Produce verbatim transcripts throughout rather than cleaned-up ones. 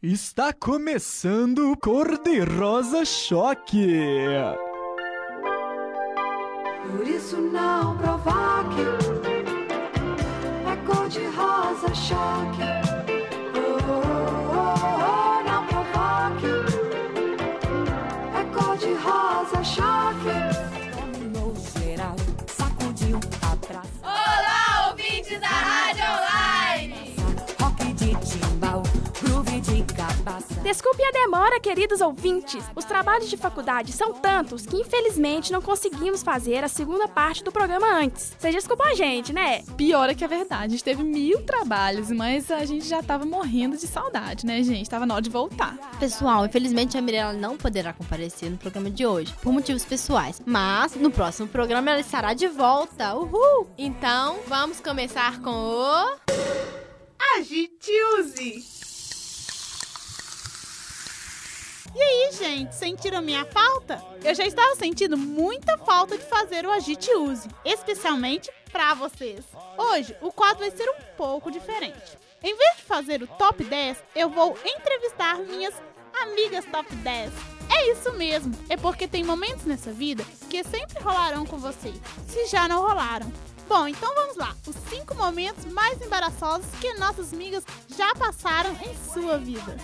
Está começando o Cor-de-Rosa Choque. Por isso não provoque, é cor-de-rosa choque. Oh, oh, oh, oh, não provoque, é cor-de-rosa choque. Dominou geral, sacudiu, abraço. Olá, ouvintes da Rádio Online! Rock de timbal, groove de cabaça. Desculpe a demora, queridos ouvintes. Os trabalhos de faculdade são tantos que, infelizmente, não conseguimos fazer a segunda parte do programa antes. Vocês desculpam a gente, né? Pior é que é verdade. A gente teve mil trabalhos, mas a gente já tava morrendo de saudade, né, gente? Tava na hora de voltar. Pessoal, infelizmente a Mirella não poderá comparecer no programa de hoje, por motivos pessoais. Mas, no próximo programa, ela estará de volta. Uhul! Então, vamos começar com o... Agite-use! E aí, gente, sentiram minha falta? Eu já estava sentindo muita falta de fazer o Agite Use, especialmente pra vocês. Hoje, o quadro vai ser um pouco diferente. Em vez de fazer o top dez, eu vou entrevistar minhas amigas top dez. É isso mesmo, é porque tem momentos nessa vida que sempre rolarão com você, se já não rolaram. Bom, então vamos lá, os cinco momentos mais embaraçosos que nossas amigas já passaram em sua vida.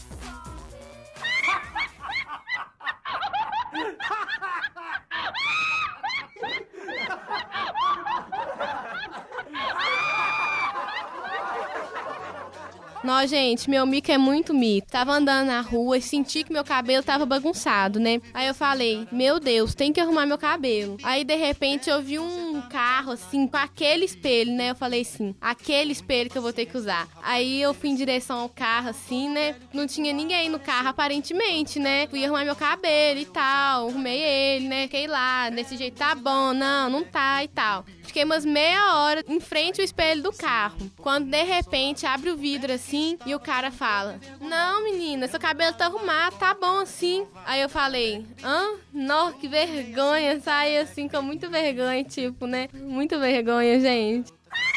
Não, gente, meu mico é muito mico. Tava andando na rua e senti que meu cabelo tava bagunçado, né? Aí eu falei, meu Deus, tem que arrumar meu cabelo. Aí, de repente, eu vi um carro, assim, com aquele espelho, né? Eu falei assim, aquele espelho que eu vou ter que usar. Aí eu fui em direção ao carro, assim, né? Não tinha ninguém no carro, aparentemente, né? Fui arrumar meu cabelo e tal, arrumei ele, né? Fiquei lá, desse jeito, tá bom, não, não tá e tal. Fiquei umas meia hora em frente ao espelho do carro. Quando, de repente, abre o vidro, assim, e o cara fala, não, menina, seu cabelo tá arrumado, tá bom assim. Aí eu falei, hã? Não, que vergonha. Saí assim com muita vergonha, tipo, né? Muita vergonha, gente.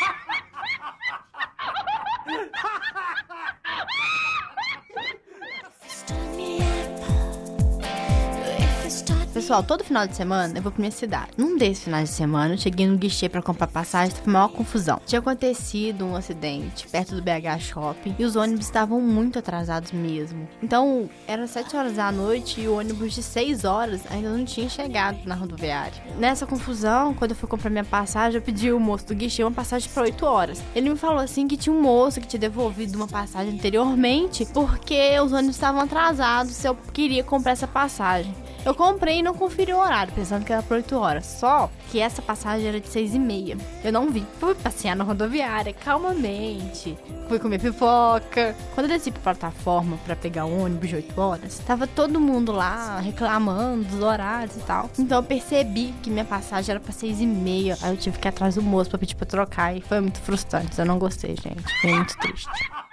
Pessoal, todo final de semana eu vou pra minha cidade. Num desses finais de semana, eu cheguei no guichê pra comprar passagem, teve maior confusão. Tinha acontecido um acidente perto do B H Shopping e os ônibus estavam muito atrasados mesmo. Então, eram sete horas da noite e o ônibus de seis horas ainda não tinha chegado na rodoviária. Nessa confusão, quando eu fui comprar minha passagem, eu pedi ao moço do guichê uma passagem pra oito horas. Ele me falou assim que tinha um moço que tinha devolvido uma passagem anteriormente porque os ônibus estavam atrasados se eu queria comprar essa passagem. Eu comprei e não conferi o horário, pensando que era por oito horas. Só que essa passagem era de seis e meia. Eu não vi. Fui passear na rodoviária, calmamente. Fui comer pipoca. Quando eu desci pra plataforma pra pegar o ônibus de oito horas, tava todo mundo lá reclamando dos horários e tal. Então eu percebi que minha passagem era pra seis e meia. Aí eu tive que ir atrás do moço pra pedir pra trocar. E foi muito frustrante. Eu não gostei, gente. Foi muito triste.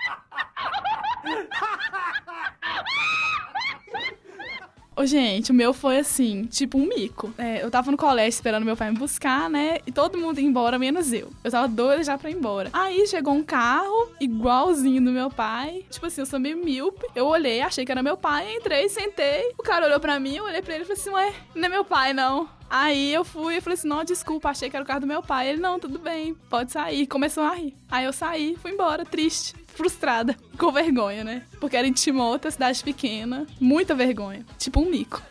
Ô, gente, o meu foi assim, tipo um mico. É, eu tava no colégio esperando meu pai me buscar, né? E todo mundo ia embora, menos eu. Eu tava doida já pra ir embora. Aí chegou um carro igualzinho do meu pai. Tipo assim, eu sou meio míope. Eu olhei, achei que era meu pai, entrei, sentei. O cara olhou pra mim, eu olhei pra ele e falei assim, ué, não é meu pai, não. Aí eu fui e falei assim, não, desculpa, achei que era o carro do meu pai. Ele, não, tudo bem, pode sair. Começou a rir. Aí eu saí, fui embora, triste, frustrada, com vergonha, né? Porque era em Timóteo, cidade pequena, muita vergonha, tipo um mico.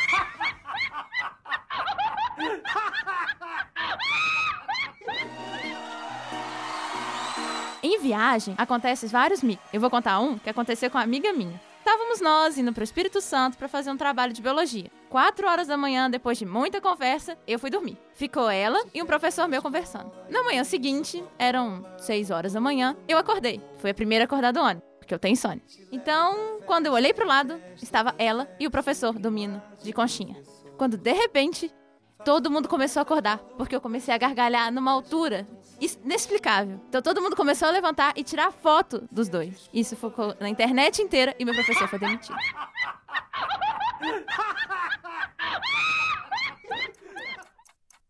Em viagem, acontecem vários micos. Eu vou contar um que aconteceu com uma amiga minha. Estávamos nós indo para o Espírito Santo para fazer um trabalho de biologia. Quatro horas da manhã, depois de muita conversa, eu fui dormir. Ficou ela e um professor meu conversando. Na manhã seguinte, eram seis horas da manhã, eu acordei. Fui a primeira a acordar do ônibus, porque eu tenho insônia. Então, quando eu olhei pro lado, estava ela e o professor dormindo de conchinha. Quando, de repente, todo mundo começou a acordar, porque eu comecei a gargalhar numa altura inexplicável. Então todo mundo começou a levantar e tirar foto dos dois. Isso ficou na internet inteira e meu professor foi demitido.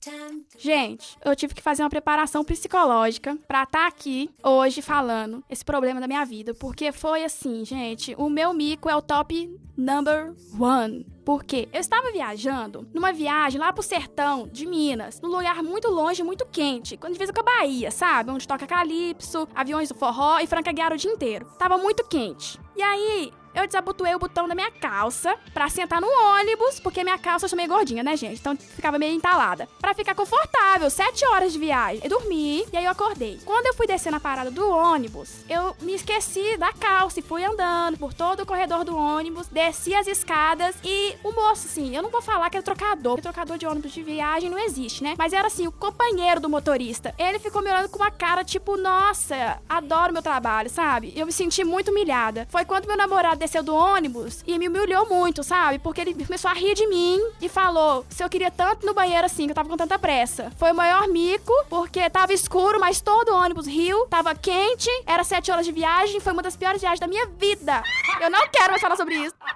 Gente, eu tive que fazer uma preparação psicológica pra estar aqui hoje falando esse problema da minha vida. Porque foi assim, gente, o meu mico é o top number one. Por quê? Eu estava viajando numa viagem lá pro sertão de Minas, num lugar muito longe, muito quente, quando divisa com a Bahia, sabe? Onde toca calypso, aviões do forró e Franca Guiara o dia inteiro. Tava muito quente. E aí, eu desabotoei o botão da minha calça pra sentar no ônibus, porque minha calça eu sou meio gordinha, né, gente? Então ficava meio entalada. Pra ficar confortável, sete horas de viagem. Eu dormi e aí eu acordei. Quando eu fui descer na parada do ônibus, eu me esqueci da calça e fui andando por todo o corredor do ônibus, desci as escadas e o moço, assim, eu não vou falar que era trocador, porque trocador de ônibus de viagem não existe, né? Mas era assim, o companheiro do motorista. Ele ficou me olhando com uma cara tipo, nossa, adoro meu trabalho, sabe? Eu me senti muito humilhada. Foi quando meu namorado desceu do ônibus e me humilhou muito, sabe? Porque ele começou a rir de mim e falou se eu queria tanto no banheiro assim, que eu tava com tanta pressa. Foi o maior mico, porque tava escuro, mas todo o ônibus riu, tava quente, era sete horas de viagem, foi uma das piores viagens da minha vida. Eu não quero mais falar sobre isso.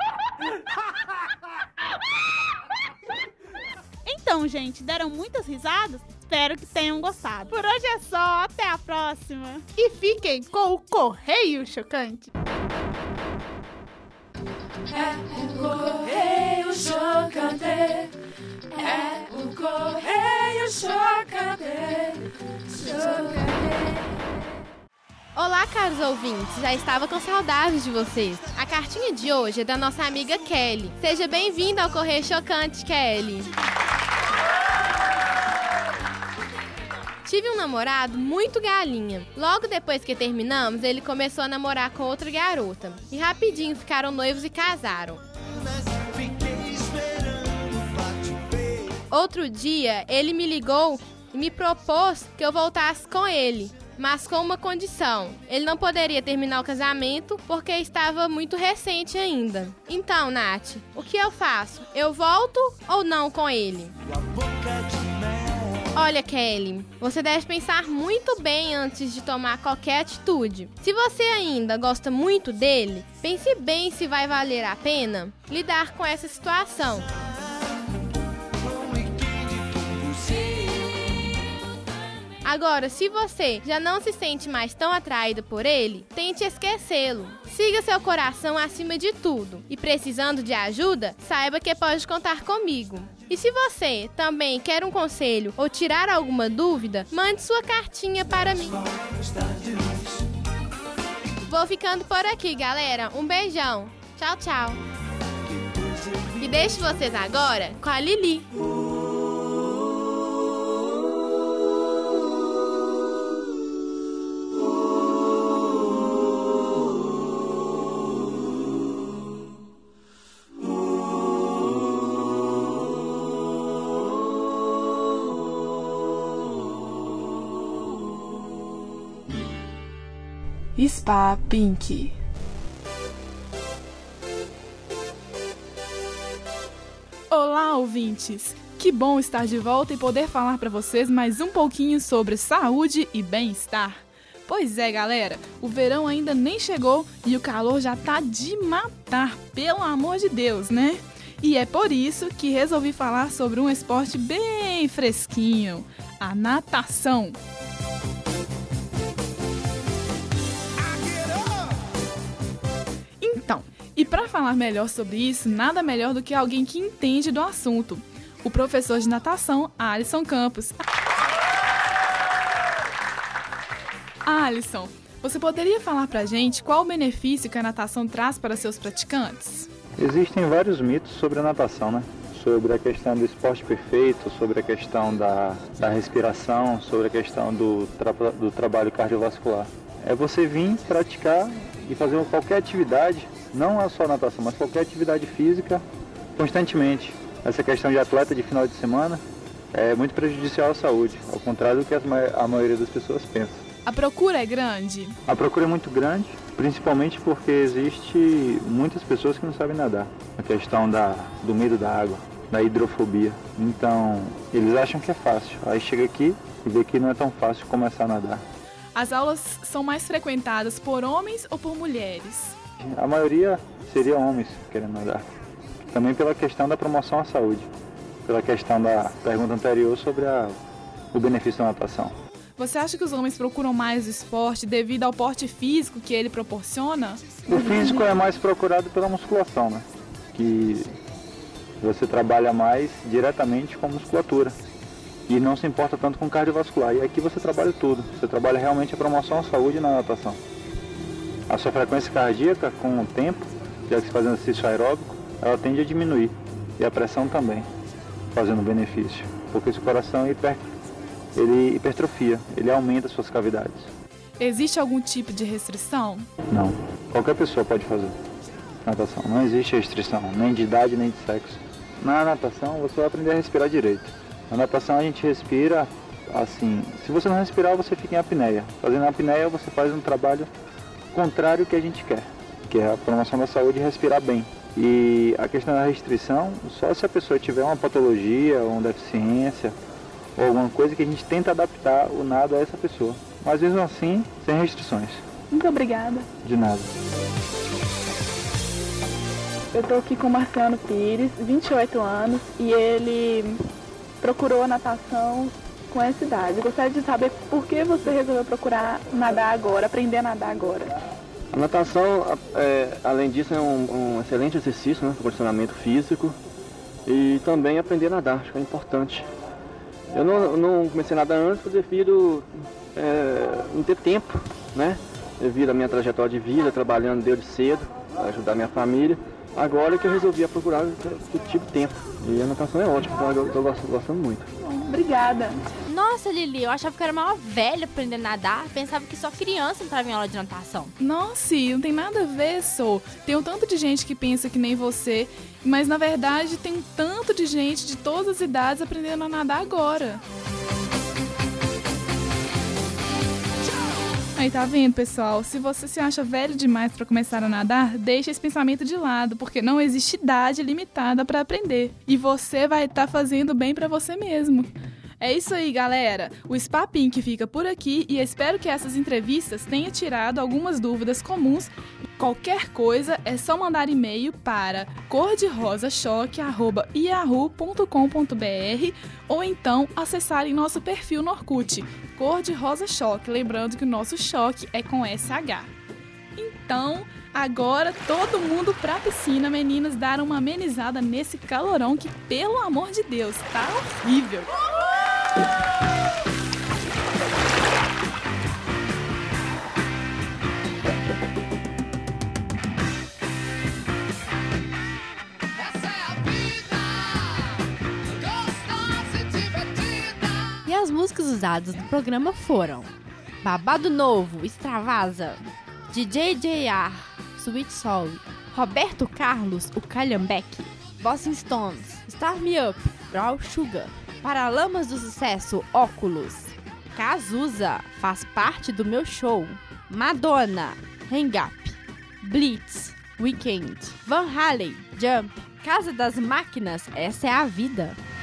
Então, gente, deram muitas risadas? Espero que tenham gostado. Por hoje é só, até a próxima. E fiquem com o Correio Chocante. É o Correio Chocante. É o Correio Chocante. Chocante. Olá, caros ouvintes, já estava com saudades de vocês. A cartinha de hoje é da nossa amiga Kelly. Seja bem-vinda ao Correio Chocante, Kelly. Tive um namorado muito galinha. Logo depois que terminamos, ele começou a namorar com outra garota. E rapidinho ficaram noivos e casaram. Outro dia, ele me ligou e me propôs que eu voltasse com ele, mas com uma condição. Ele não poderia terminar o casamento porque estava muito recente ainda. Então, Nath, o que eu faço? Eu volto ou não com ele? Olha, Kelly, você deve pensar muito bem antes de tomar qualquer atitude. Se você ainda gosta muito dele, pense bem se vai valer a pena lidar com essa situação. Agora, se você já não se sente mais tão atraído por ele, tente esquecê-lo. Siga seu coração acima de tudo. E precisando de ajuda, saiba que pode contar comigo. E se você também quer um conselho ou tirar alguma dúvida, mande sua cartinha para mim. Vou ficando por aqui, galera. Um beijão. Tchau, tchau. E deixo vocês agora com a Lili. Spa Pink. Olá, ouvintes! Que bom estar de volta e poder falar para vocês mais um pouquinho sobre saúde e bem-estar. Pois é, galera, o verão ainda nem chegou e o calor já tá de matar, pelo amor de Deus, né? E é por isso que resolvi falar sobre um esporte bem fresquinho, a natação. Então, e para falar melhor sobre isso, nada melhor do que alguém que entende do assunto, o professor de natação, Alisson Campos. Alisson, você poderia falar pra gente qual o benefício que a natação traz para seus praticantes? Existem vários mitos sobre a natação, né? Sobre a questão do esporte perfeito, sobre a questão da, da respiração, sobre a questão do, tra do trabalho cardiovascular. É você vir praticar e fazer qualquer atividade, não só natação, mas qualquer atividade física, constantemente. Essa questão de atleta de final de semana é muito prejudicial à saúde, ao contrário do que a maioria das pessoas pensa. A procura é grande? A procura é muito grande, principalmente porque existe muitas pessoas que não sabem nadar. A questão da, do medo da água, da hidrofobia. Então, eles acham que é fácil. Aí chega aqui e vê que não é tão fácil começar a nadar. As aulas são mais frequentadas por homens ou por mulheres? A maioria seria homens querendo nadar. Também pela questão da promoção à saúde. pela questão da pergunta anterior sobre a, o benefício da natação. Você acha que os homens procuram mais o esporte devido ao porte físico que ele proporciona? O físico é mais procurado pela musculação, né? Que você trabalha mais diretamente com a musculatura e não se importa tanto com o cardiovascular. E aqui você trabalha tudo. Você trabalha realmente a promoção à saúde na natação. A sua frequência cardíaca, com o tempo, já que você faz exercício aeróbico, ela tende a diminuir. E a pressão também, fazendo benefício. Porque esse coração hiper, ele hipertrofia, ele aumenta as suas cavidades. Existe algum tipo de restrição? Não. Qualquer pessoa pode fazer natação. Não existe restrição, nem de idade, nem de sexo. Na natação, você vai aprender a respirar direito. Na natação, a gente respira assim. Se você não respirar, você fica em apneia. Fazendo apneia, você faz um trabalho contrário ao que a gente quer, que é a promoção da saúde e respirar bem. E a questão da restrição, só se a pessoa tiver uma patologia, ou uma deficiência, ou alguma coisa que a gente tenta adaptar o nado a essa pessoa. Mas mesmo assim, sem restrições. Muito obrigada. De nada. Eu tô aqui com o Marciano Pires, vinte e oito anos, e ele procurou a natação com essa idade. Eu gostaria de saber por que você resolveu procurar nadar agora, aprender a nadar agora. A natação, é, além disso, é um, um excelente exercício, né, para o condicionamento físico e também aprender a nadar, acho que é importante. Eu não, não comecei a nadar antes devido é, não ter tempo, né, devido à minha trajetória de vida, trabalhando desde cedo, para ajudar minha família. Agora que eu resolvi procurar, eu tive tempo. E a natação é ótima, então eu estou gostando muito. Obrigada. Nossa, Lili, eu achava que era uma velha aprendendo a nadar. Pensava que só criança entrava em aula de natação. Nossa, não tem nada a ver, só. Tem um tanto de gente que pensa que nem você, mas na verdade tem um tanto de gente de todas as idades aprendendo a nadar agora. Aí, tá vendo, pessoal? Se você se acha velho demais para começar a nadar, deixa esse pensamento de lado, porque não existe idade limitada para aprender. E você vai estar tá fazendo bem para você mesmo. É isso aí, galera. O Spa Pink fica por aqui e espero que essas entrevistas tenham tirado algumas dúvidas comuns. Qualquer coisa é só mandar e-mail para cor de rosa choque arroba yahoo ponto com ponto br ou então acessarem nosso perfil no Orkut, Cor de Rosa Choque, lembrando que o nosso choque é com S H. Então, agora todo mundo pra piscina, meninas, dar uma amenizada nesse calorão que, pelo amor de Deus, tá horrível. E as músicas usadas no programa foram Babado Novo, Extravasa, D J J R, Sweet Soul, Roberto Carlos, o Calhambeque, Boston Stones, Start Me Up, Brown Sugar, Paralamas do Sucesso, Óculos, Cazuza, Faz Parte do Meu Show, Madonna, Hang Up, Blitz, Weekend, Van Halen, Jump, Casa das Máquinas, Essa é a Vida,